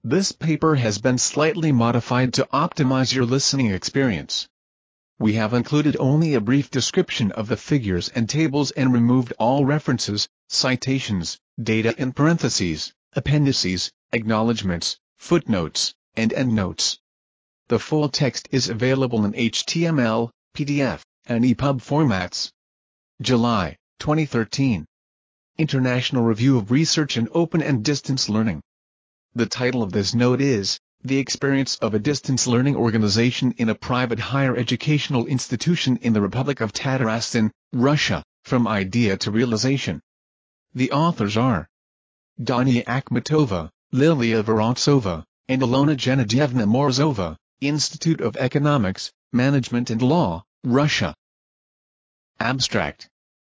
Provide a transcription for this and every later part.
This paper has been slightly modified to optimize your listening experience. We have included only a brief description of the figures and tables and removed all references, citations, data in parentheses, appendices, acknowledgments, footnotes, and endnotes. The full text is available in HTML, PDF, and EPUB formats. July 2013. International Review of Research in Open and Distance Learning. The title of this note is, The Experience of a Distance Learning Organization in a Private Higher Educational Institution in the Republic of Tatarstan, Russia, From Idea to Realization. The authors are Dania Akhmatova, Lilia Vorontsova, and Ilona Genedyevna Morozova, Institute of Economics, Management and Law, Russia. Abstract.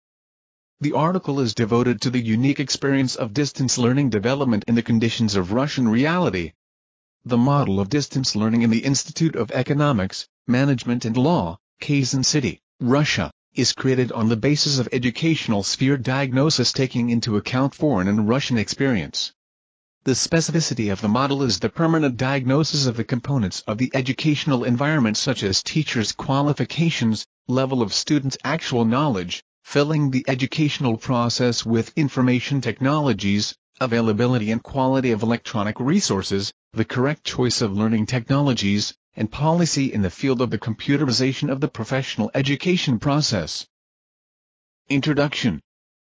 The article is devoted to the unique experience of distance learning development in the conditions of Russian reality. The model of distance learning in the Institute of Economics, Management and Law, Kazan City, Russia, is created on the basis of educational sphere diagnosis taking into account foreign and Russian experience. The specificity of the model is the permanent diagnosis of the components of the educational environment such as teachers' qualifications, level of students' actual knowledge, filling the educational process with information technologies, availability and quality of electronic resources, the correct choice of learning technologies, and policy in the field of the computerization of the professional education process. Introduction.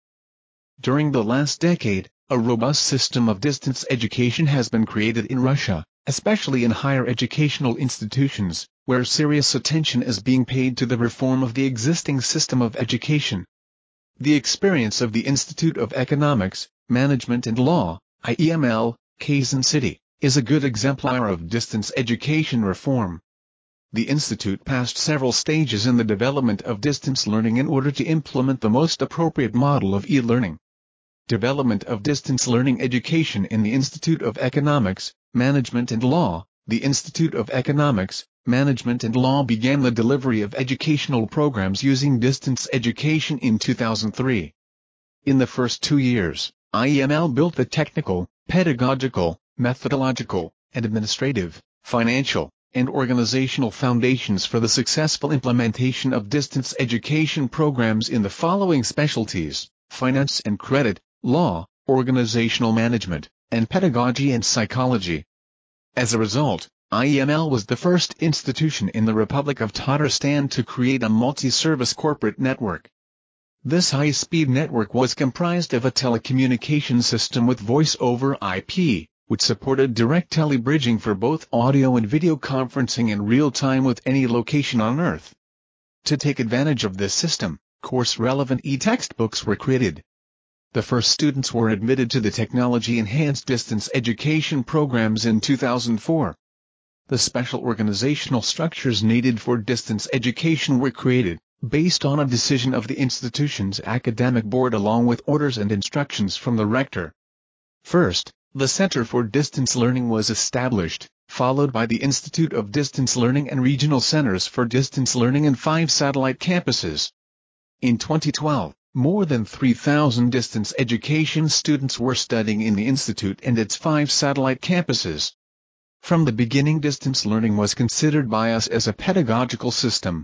During the last decade, a robust system of distance education has been created in Russia, especially in higher educational institutions, where serious attention is being paid to the reform of the existing system of education. The experience of the Institute of Economics, Management and Law, IEML, Kazan City, is a good exemplar of distance education reform. The Institute passed several stages in the development of distance learning in order to implement the most appropriate model of e-learning. Development of distance learning education in the Institute of Economics, Management and Law. The Institute of Economics, Management and Law began the delivery of educational programs using distance education in 2003. In the first 2 years, IEML built the technical, pedagogical, methodological, and administrative, financial, and organizational foundations for the successful implementation of distance education programs in the following specialties: finance and credit, law, organizational management, and pedagogy and psychology. As a result, IEML was the first institution in the Republic of Tatarstan to create a multi-service corporate network. This high-speed network was comprised of a telecommunication system with voice over IP, which supported direct telebridging for both audio and video conferencing in real time with any location on Earth. To take advantage of this system, course-relevant e-textbooks were created. The first students were admitted to the technology-enhanced distance education programs in 2004. The special organizational structures needed for distance education were created, based on a decision of the institution's academic board along with orders and instructions from the rector. First, the Center for Distance Learning was established, followed by the Institute of Distance Learning and regional centers for distance learning in 5 satellite campuses. In 2012, more than 3,000 distance education students were studying in the institute and its 5 satellite campuses. From the beginning, distance learning was considered by us as a pedagogical system.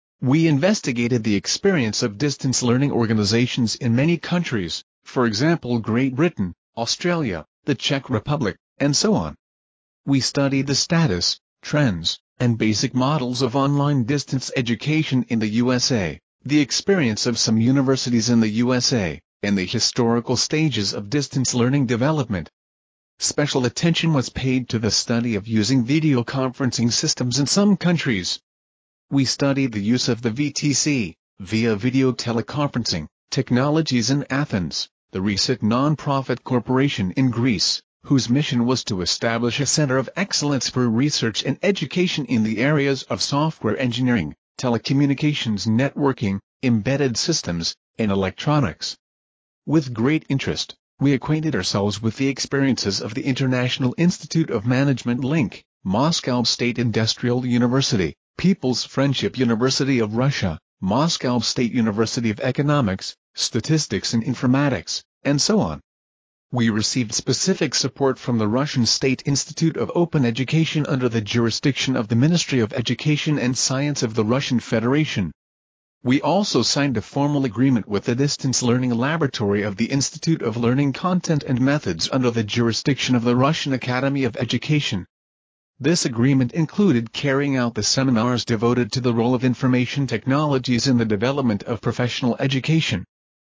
We investigated the experience of distance learning organizations in many countries, for example Great Britain, Australia, the Czech Republic, and so on. We studied the status, trends, and basic models of online distance education in the USA, the experience of some universities in the USA, and the historical stages of distance learning development. Special attention was paid to the study of using video conferencing systems in some countries. We studied the use of the VTC, via video teleconferencing, technologies in Athens, the Reset non-profit corporation in Greece, whose mission was to establish a center of excellence for research and education in the areas of software engineering, telecommunications networking, embedded systems, and electronics. With great interest, we acquainted ourselves with the experiences of the International Institute of Management Link, Moscow State Industrial University, People's Friendship University of Russia, Moscow State University of Economics, Statistics and Informatics, and so on. We received specific support from the Russian State Institute of Open Education under the jurisdiction of the Ministry of Education and Science of the Russian Federation. We also signed a formal agreement with the Distance Learning Laboratory of the Institute of Learning Content and Methods under the jurisdiction of the Russian Academy of Education. This agreement included carrying out the seminars devoted to the role of information technologies in the development of professional education.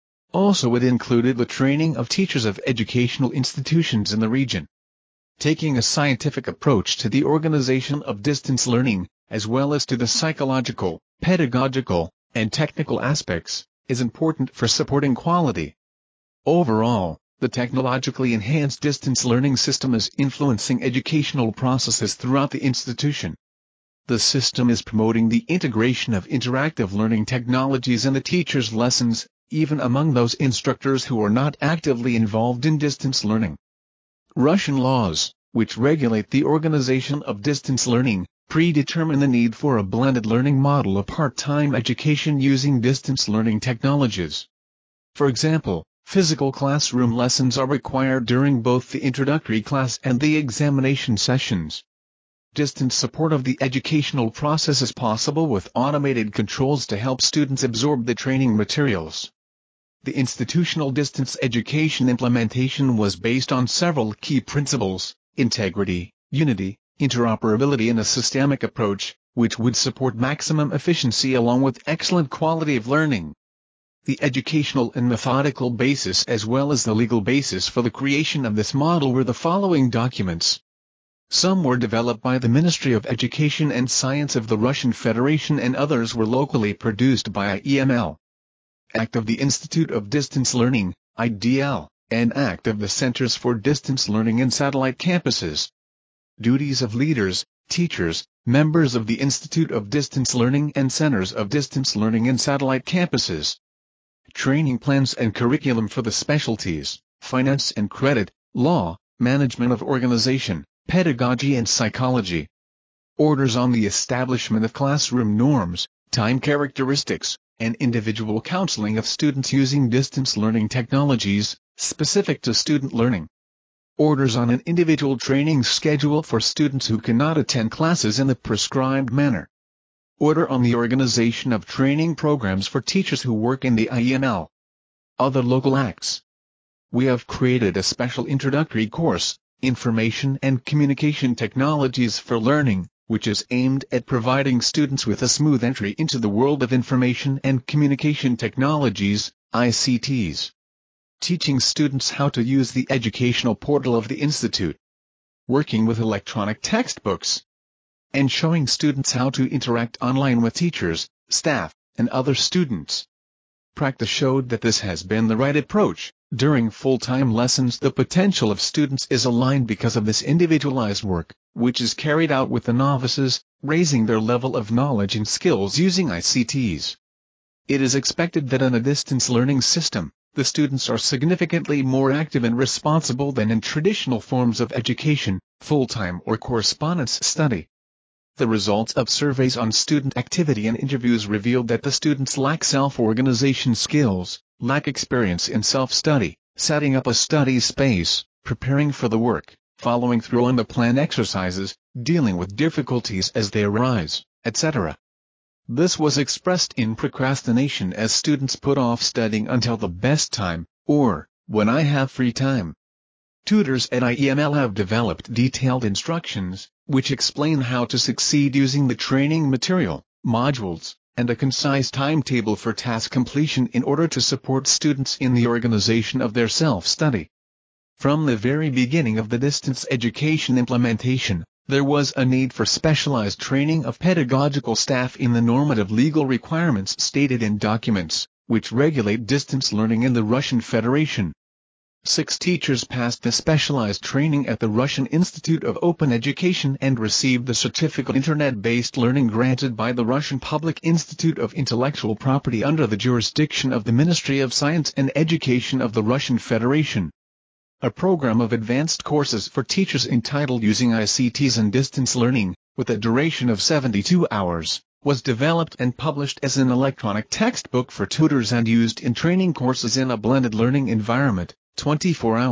Also, it included the training of teachers of educational institutions in the region. Taking a scientific approach to the organization of distance learning, as well as to the psychological, pedagogical, and technical aspects, is important for supporting quality. Overall, the technologically enhanced distance learning system is influencing educational processes throughout the institution. The system is promoting the integration of interactive learning technologies in the teacher's lessons, even among those instructors who are not actively involved in distance learning. Russian laws, which regulate the organization of distance learning, predetermine the need for a blended learning model of part-time education using distance learning technologies. For example, physical classroom lessons are required during both the introductory class and the examination sessions. Distance support of the educational process is possible with automated controls to help students absorb the training materials. The institutional distance education implementation was based on several key principles: integrity, unity, interoperability, and a systemic approach, which would support maximum efficiency along with excellent quality of learning. The educational and methodical basis as well as the legal basis for the creation of this model were the following documents. Some were developed by the Ministry of Education and Science of the Russian Federation and others were locally produced by IEML. Act of the Institute of Distance Learning, IDL, and Act of the Centers for Distance Learning in Satellite Campuses. Duties of leaders, teachers, members of the Institute of Distance Learning and Centers of Distance Learning in Satellite Campuses. Training plans and curriculum for the specialties, finance and credit, law, management of organization, pedagogy and psychology. Orders on the establishment of classroom norms, time characteristics, and individual counseling of students using distance learning technologies, specific to student learning. Orders on an individual training schedule for students who cannot attend classes in the prescribed manner. Order on the organization of training programs for teachers who work in the IEML. Other local acts. We have created a special introductory course, Information and Communication Technologies for Learning, which is aimed at providing students with a smooth entry into the world of information and communication technologies, ICTs. Teaching students how to use the educational portal of the Institute. Working with electronic textbooks. And showing students how to interact online with teachers, staff, and other students. Practice showed that this has been the right approach. During full-time lessons, the potential of students is aligned because of this individualized work, which is carried out with the novices, raising their level of knowledge and skills using ICTs. It is expected that in a distance learning system, the students are significantly more active and responsible than in traditional forms of education, full-time or correspondence study. The results of surveys on student activity and interviews revealed that the students lack self-organization skills, lack experience in self-study, setting up a study space, preparing for the work, following through on the plan exercises, dealing with difficulties as they arise, etc. This was expressed in procrastination as students put off studying until the best time, or, when I have free time. Tutors at IEML have developed detailed instructions, which explain how to succeed using the training material, modules, and a concise timetable for task completion in order to support students in the organization of their self-study. From the very beginning of the distance education implementation, there was a need for specialized training of pedagogical staff in the normative legal requirements stated in documents, which regulate distance learning in the Russian Federation. 6 teachers passed the specialized training at the Russian Institute of Open Education and received the certificate Internet-based learning granted by the Russian Public Institute of Intellectual Property under the jurisdiction of the Ministry of Science and Education of the Russian Federation. A program of advanced courses for teachers entitled Using ICTs and Distance Learning, with a duration of 72 hours, was developed and published as an electronic textbook for tutors and used in training courses in a blended learning environment, 24 hours,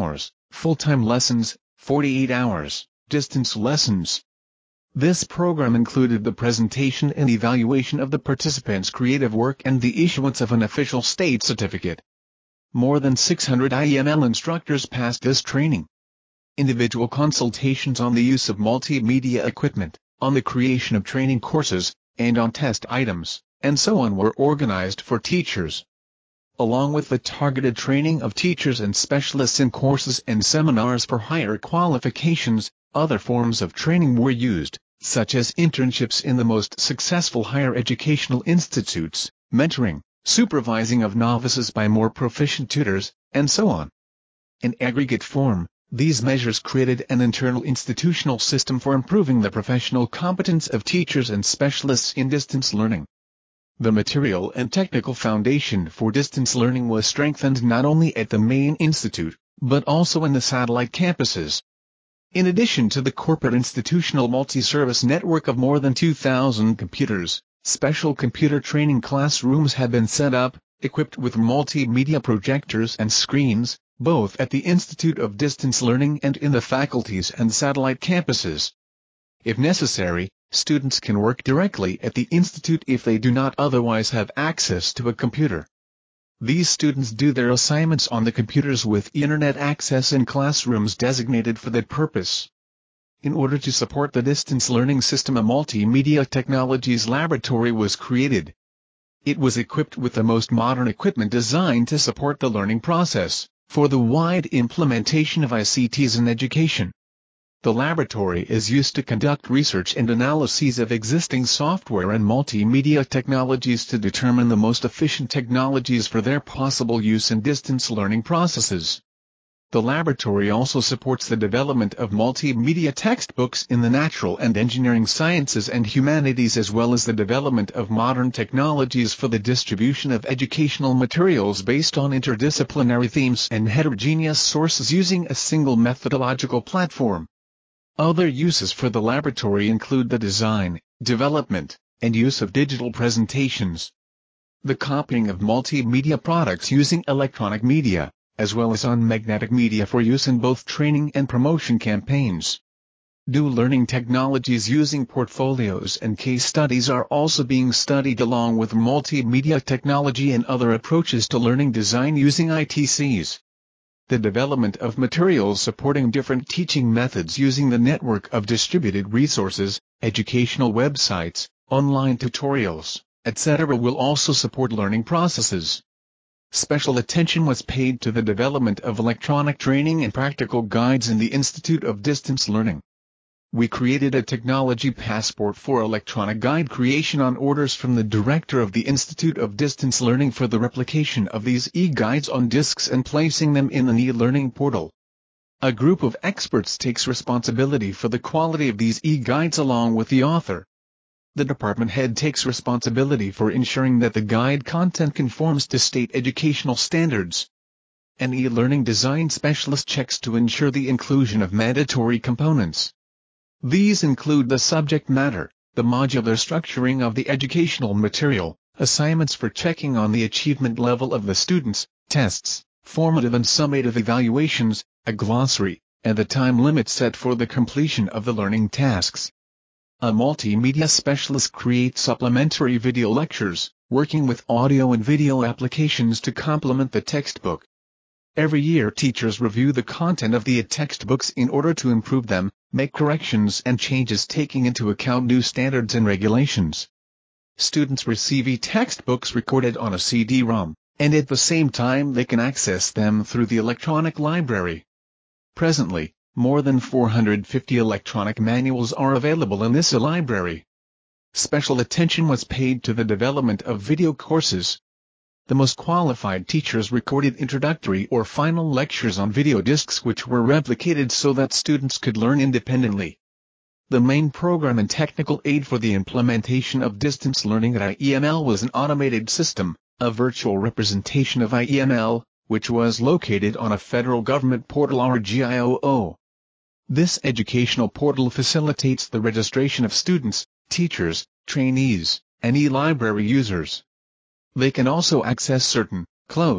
full-time lessons, 48 hours, distance lessons. This program included the presentation and evaluation of the participants' creative work and the issuance of an official state certificate. More than 600 IEML instructors passed this training. Individual consultations on the use of multimedia equipment, on the creation of training courses, and on test items, and so on were organized for teachers. Along with the targeted training of teachers and specialists in courses and seminars for higher qualifications, other forms of training were used, such as internships in the most successful higher educational institutes, mentoring, supervising of novices by more proficient tutors, and so on. In aggregate form, these measures created an internal institutional system for improving the professional competence of teachers and specialists in distance learning. The material and technical foundation for distance learning was strengthened not only at the main institute, but also in the satellite campuses. In addition to the corporate institutional multi-service network of more than 2,000 computers, special computer training classrooms have been set up, equipped with multimedia projectors and screens, both at the Institute of Distance Learning and in the faculties and satellite campuses. If necessary, students can work directly at the institute if they do not otherwise have access to a computer. These students do their assignments on the computers with internet access in classrooms designated for that purpose. In order to support the distance learning system, a multimedia technologies laboratory was created. It was equipped with the most modern equipment designed to support the learning process, for the wide implementation of ICTs in education. The laboratory is used to conduct research and analyses of existing software and multimedia technologies to determine the most efficient technologies for their possible use in distance learning processes. The laboratory also supports the development of multimedia textbooks in the natural and engineering sciences and humanities, as well as the development of modern technologies for the distribution of educational materials based on interdisciplinary themes and heterogeneous sources using a single methodological platform. Other uses for the laboratory include the design, development, and use of digital presentations, the copying of multimedia products using electronic media, as well as on magnetic media for use in both training and promotion campaigns. New learning technologies using portfolios and case studies are also being studied, along with multimedia technology and other approaches to learning design using ITCs. The development of materials supporting different teaching methods using the network of distributed resources, educational websites, online tutorials, etc. will also support learning processes. Special attention was paid to the development of electronic training and practical guides in the Institute of Distance Learning. We created a technology passport for electronic guide creation on orders from the director of the Institute of Distance Learning for the replication of these e-guides on disks and placing them in the e-learning portal. A group of experts takes responsibility for the quality of these e-guides along with the author. The department head takes responsibility for ensuring that the guide content conforms to state educational standards. An e-learning design specialist checks to ensure the inclusion of mandatory components. These include the subject matter, the modular structuring of the educational material, assignments for checking on the achievement level of the students, tests, formative and summative evaluations, a glossary, and the time limit set for the completion of the learning tasks. A multimedia specialist creates supplementary video lectures, working with audio and video applications to complement the textbook. Every year teachers review the content of the textbooks in order to improve them, make corrections and changes taking into account new standards and regulations. Students receive e-textbooks recorded on a CD-ROM, and at the same time they can access them through the electronic library. Presently, more than 450 electronic manuals are available in this library. Special attention was paid to the development of video courses. The most qualified teachers recorded introductory or final lectures on video discs which were replicated so that students could learn independently. The main program and technical aid for the implementation of distance learning at IEML was an automated system, a virtual representation of IEML, which was located on a federal government portal RGIOO. This educational portal facilitates the registration of students, teachers, trainees, and e-library users. They can also access certain, closed,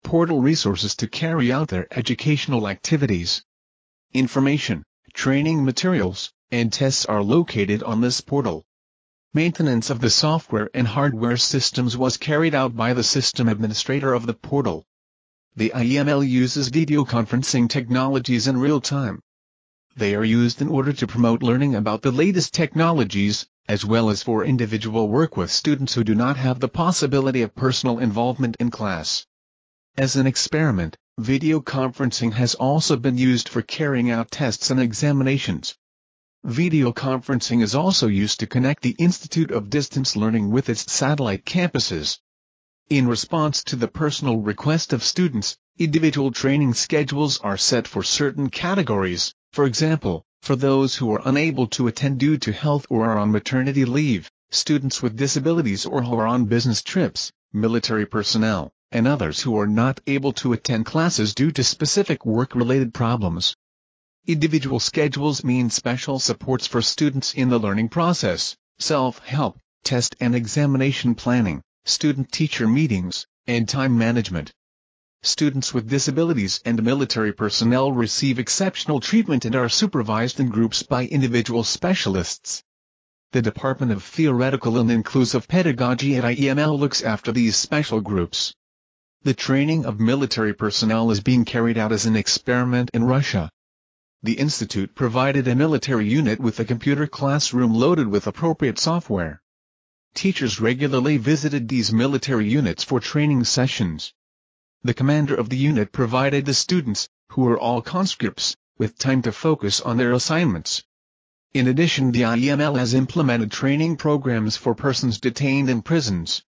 portal resources to carry out their educational activities. Information, training materials, and tests are located on this portal. Maintenance of the software and hardware systems was carried out by the system administrator of the portal. The IEML uses video conferencing technologies in real time. They are used in order to promote learning about the latest technologies, as well as for individual work with students who do not have the possibility of personal involvement in class. As an experiment, video conferencing has also been used for carrying out tests and examinations. Video conferencing is also used to connect the Institute of Distance Learning with its satellite campuses. In response to the personal request of students, individual training schedules are set for certain categories, for example, for those who are unable to attend due to health or are on maternity leave, students with disabilities or who are on business trips, military personnel, and others who are not able to attend classes due to specific work-related problems. Individual schedules mean special supports for students in the learning process, self-help, test and examination planning, student-teacher meetings, and time management. Students with disabilities and military personnel receive exceptional treatment and are supervised in groups by individual specialists. The Department of Theoretical and Inclusive Pedagogy at IEML looks after these special groups. The training of military personnel is being carried out as an experiment in Russia. The institute provided a military unit with a computer classroom loaded with appropriate software. Teachers regularly visited these military units for training sessions. The commander of the unit provided the students, who were all conscripts, with time to focus on their assignments. In addition, the IEML has implemented training programs for persons detained in prisons.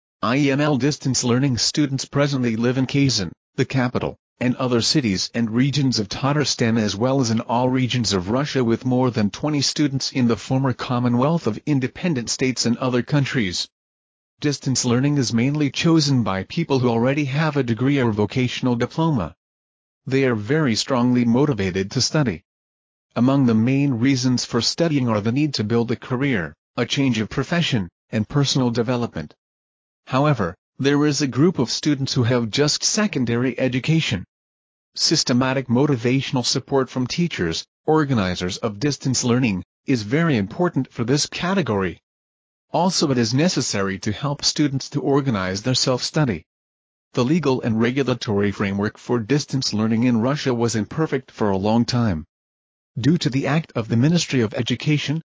IEML distance learning students presently live in Kazan, the capital, and other cities and regions of Tatarstan as well as in all regions of Russia, with more than 20 students in the former Commonwealth of Independent States and other countries. Distance learning is mainly chosen by people who already have a degree or vocational diploma. They are very strongly motivated to study. Among the main reasons for studying are the need to build a career, a change of profession, and personal development. However, there is a group of students who have just secondary education. Systematic motivational support from teachers, organizers of distance learning, is very important for this category. Also, it is necessary to help students to organize their self-study. The legal and regulatory framework for distance learning in Russia was imperfect for a long time. Due to the Act of the Ministry of Education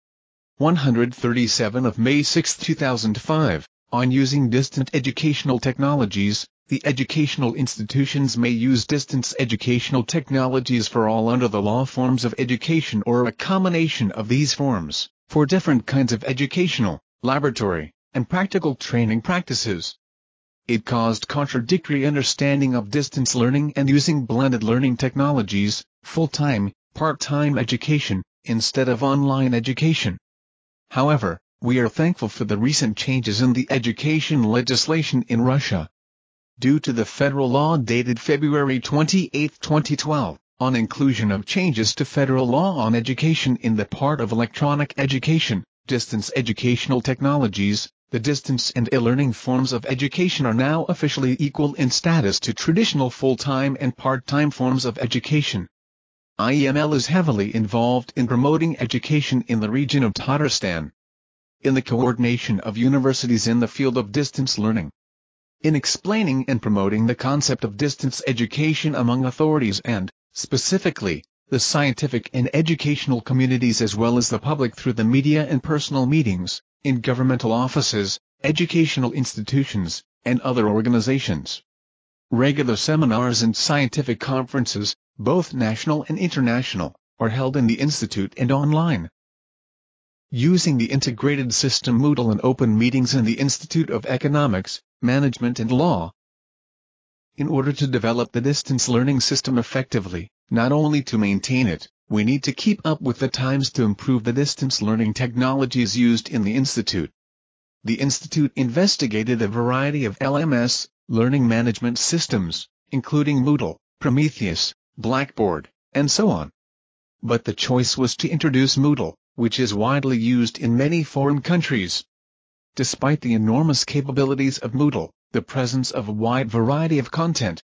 137 of May 6, 2005, on using distant educational technologies, the educational institutions may use distance educational technologies for all under the law forms of education or a combination of these forms, for different kinds of educational, laboratory, and practical training practices. It caused contradictory understanding of distance learning and using blended learning technologies, full-time, part-time education, instead of online education. However, we are thankful for the recent changes in the education legislation in Russia. Due to the federal law dated February 28, 2012, on inclusion of changes to federal law on education in the part of electronic education, distance educational technologies, the distance and e-learning forms of education are now officially equal in status to traditional full-time and part-time forms of education. IEML is heavily involved in promoting education in the region of Tatarstan, in the coordination of universities in the field of distance learning, in explaining and promoting the concept of distance education among authorities and, specifically, the scientific and educational communities as well as the public through the media and personal meetings, in governmental offices, educational institutions, and other organizations. Regular seminars and scientific conferences, both national and international, are held in the Institute and online. Using the integrated system Moodle and open meetings in the Institute of Economics, Management and Law. In order to develop the distance learning system effectively, not only to maintain it, we need to keep up with the times to improve the distance learning technologies used in the Institute. The Institute investigated a variety of LMS, learning management systems, including Moodle, Prometheus, Blackboard, and so on. But the choice was to introduce Moodle, which is widely used in many foreign countries. Despite the enormous capabilities of Moodle, the presence of a wide variety of content,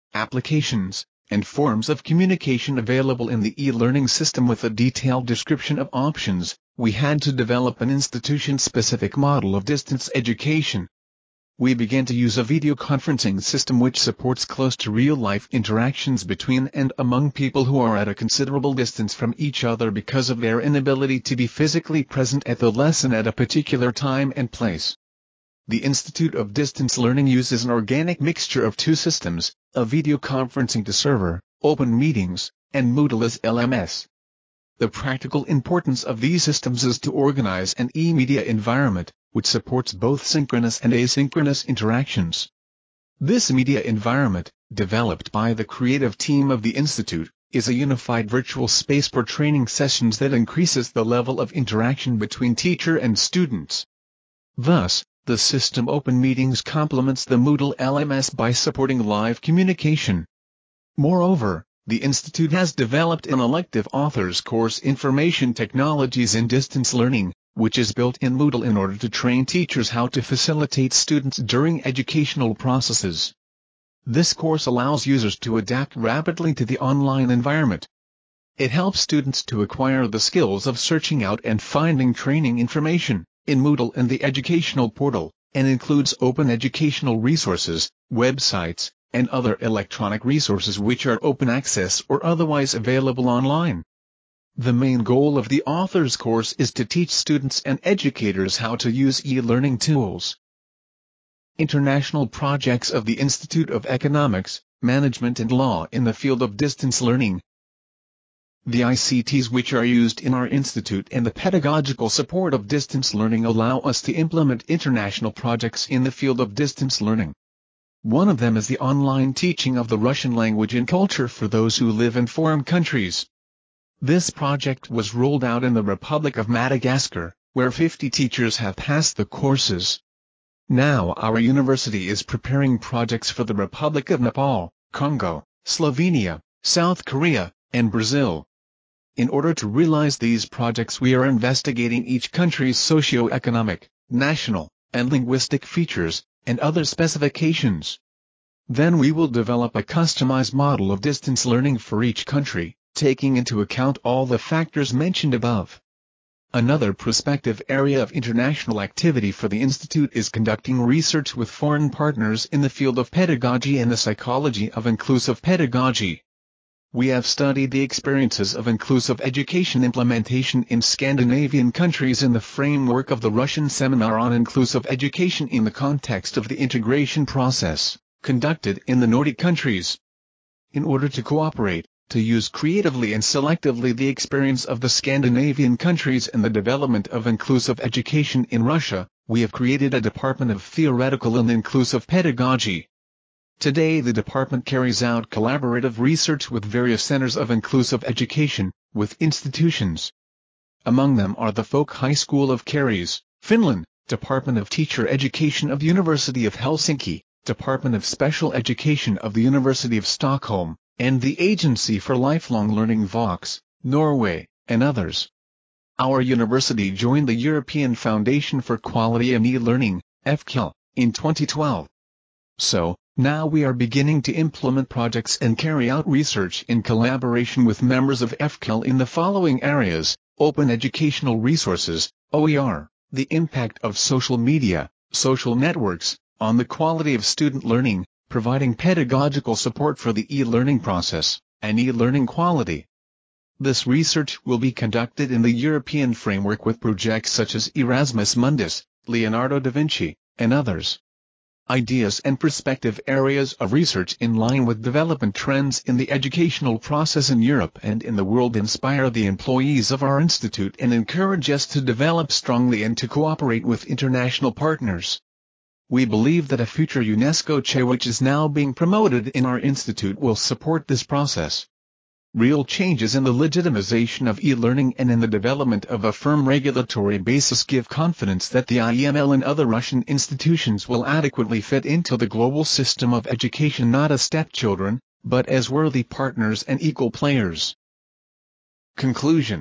applications, and forms of communication available in the e-learning system with a detailed description of options, we had to develop an institution-specific model of distance education. We began to use a video conferencing system which supports close to real-life interactions between and among people who are at a considerable distance from each other because of their inability to be physically present at the lesson at a particular time and place. The Institute of Distance Learning uses an organic mixture of two systems, a video conferencing to server, Open Meetings, and Moodle as LMS. The practical importance of these systems is to organize an e-media environment, which supports both synchronous and asynchronous interactions. This media environment, developed by the creative team of the Institute, is a unified virtual space for training sessions that increases the level of interaction between teacher and students. Thus, the system Open Meetings complements the Moodle LMS by supporting live communication. Moreover, the Institute has developed an elective author's course Information Technologies in Distance Learning, which is built in Moodle in order to train teachers how to facilitate students during educational processes. This course allows users to adapt rapidly to the online environment. It helps students to acquire the skills of searching out and finding training information in Moodle and the educational portal, and includes open educational resources, websites, and other electronic resources which are open access or otherwise available online. The main goal of the author's course is to teach students and educators how to use e-learning tools. International projects of the Institute of Economics, Management and Law in the field of distance learning. The ICTs which are used in our institute and the pedagogical support of distance learning allow us to implement international projects in the field of distance learning. One of them is the online teaching of the Russian language and culture for those who live in foreign countries. This project was rolled out in the Republic of Madagascar, where 50 teachers have passed the courses. Now our university is preparing projects for the Republic of Nepal, Congo, Slovenia, South Korea, and Brazil. In order to realize these projects, we are investigating each country's socio-economic, national, and linguistic features, and other specifications. Then we will develop a customized model of distance learning for each country, taking into account all the factors mentioned above. Another prospective area of international activity for the Institute is conducting research with foreign partners in the field of pedagogy and the psychology of inclusive pedagogy. We have studied the experiences of inclusive education implementation in Scandinavian countries in the framework of the Russian Seminar on Inclusive Education in the context of the integration process, conducted in the Nordic countries. In order to cooperate, to use creatively and selectively the experience of the Scandinavian countries in the development of inclusive education in Russia, we have created a Department of Theoretical and Inclusive Pedagogy. Today the department carries out collaborative research with various centers of inclusive education, with institutions. Among them are the Folk High School of Karis, Finland, Department of Teacher Education of University of Helsinki, Department of Special Education of the University of Stockholm, and the Agency for Lifelong Learning Vox, Norway, and others. Our university joined the European Foundation for Quality in E-Learning, EFQL, in 2012. So, now we are beginning to implement projects and carry out research in collaboration with members of EFQL in the following areas: open educational resources, OER, the impact of social media, social networks, on the quality of student learning, providing pedagogical support for the e-learning process, and e-learning quality. This research will be conducted in the European framework with projects such as Erasmus Mundus, Leonardo da Vinci, and others. Ideas and prospective areas of research in line with development trends in the educational process in Europe and in the world inspire the employees of our institute and encourage us to develop strongly and to cooperate with international partners. We believe that a future UNESCO chair which is now being promoted in our institute will support this process. Real changes in the legitimization of e-learning and in the development of a firm regulatory basis give confidence that the IEML and other Russian institutions will adequately fit into the global system of education, not as stepchildren, but as worthy partners and equal players. Conclusion.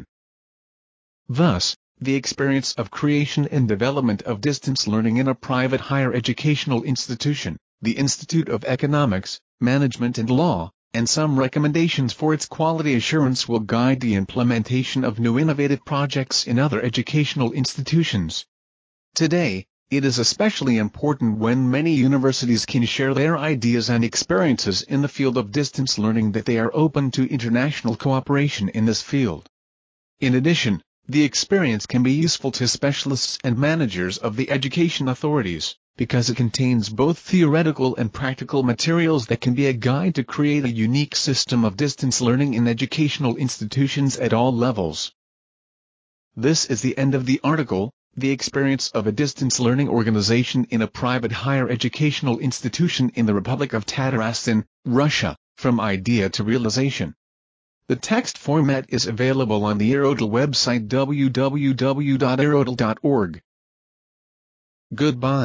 Thus, the experience of creation and development of distance learning in a private higher educational institution, the Institute of Economics, management and law, and some recommendations for its quality assurance will guide the implementation of new innovative projects in other educational institutions. Today, it is especially important when many universities can share their ideas and experiences in the field of distance learning that they are open to international cooperation in this field. In addition, the experience can be useful to specialists and managers of the education authorities, because it contains both theoretical and practical materials that can be a guide to create a unique system of distance learning in educational institutions at all levels. This is the end of the article, The Experience of a Distance Learning Organization in a Private Higher Educational Institution in the Republic of Tatarstan, Russia, From Idea to Realization. The text format is available on the Aerodel website www.aerodel.org. Goodbye.